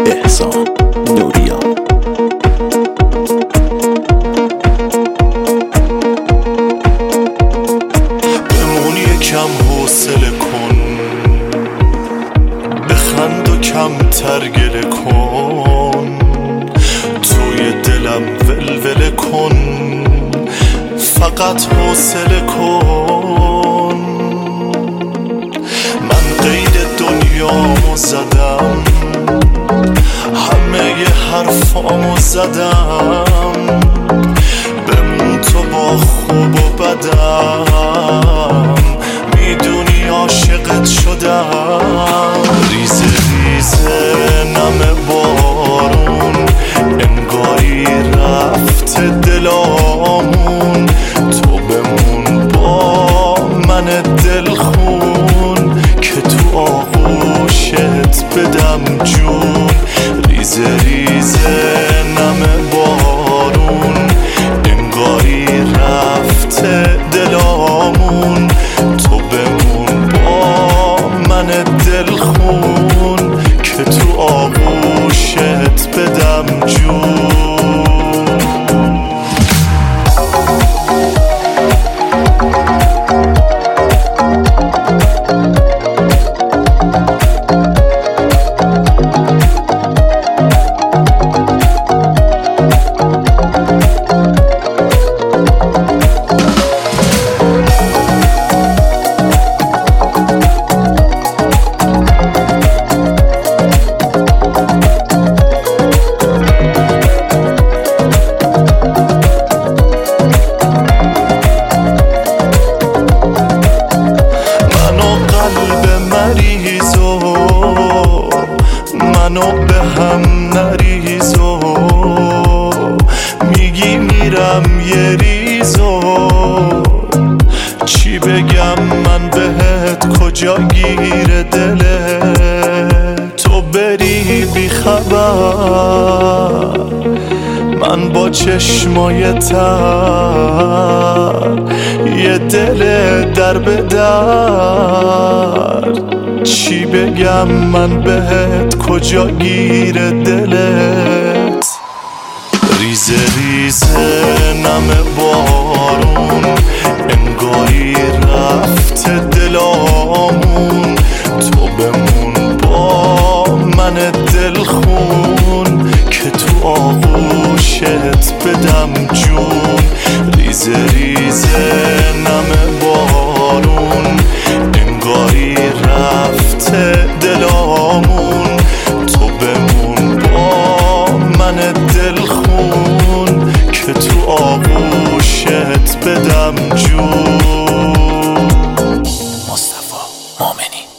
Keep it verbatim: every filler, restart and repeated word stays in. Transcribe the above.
احسان نوریا. بمون یکم حوصله کن، بخند و کمتر گله کن، توی دلم ولوله کن، فقط حوصله کن. من قید دنیامو زدم، همه ی حرفامو زدم، بمون تو با خوب و بدم، میدونی عاشقت شدم. ریزه ریزه نم بارون، انگاری رفت دلامون، تو بمون با من دلخون، که تو آغوشت بدم جون. ریزه ریزه نم بارون، انگاری رفت دلامون، تو بمون با من دلخون، که تو آغوشت بدم جون. منو به هم نریزو، میگی میرم یه ریزو، چی بگم من بهت، کجا گیر دله تو بری بی خبر. من با چشمای تر یه دل در به در، چی بگم من بهت، کجا گیر دلت. ریزه ریزه نم بارون، انگاری رفت دلامون، تو بمون با من دلخون، که تو آغوشت بدم جون. ریزه ریزه نم بارون، انگاری رفت دلامون، تو بمون با من دلخون، که تو آغوشت بدم جون. مصطفی مؤمنی.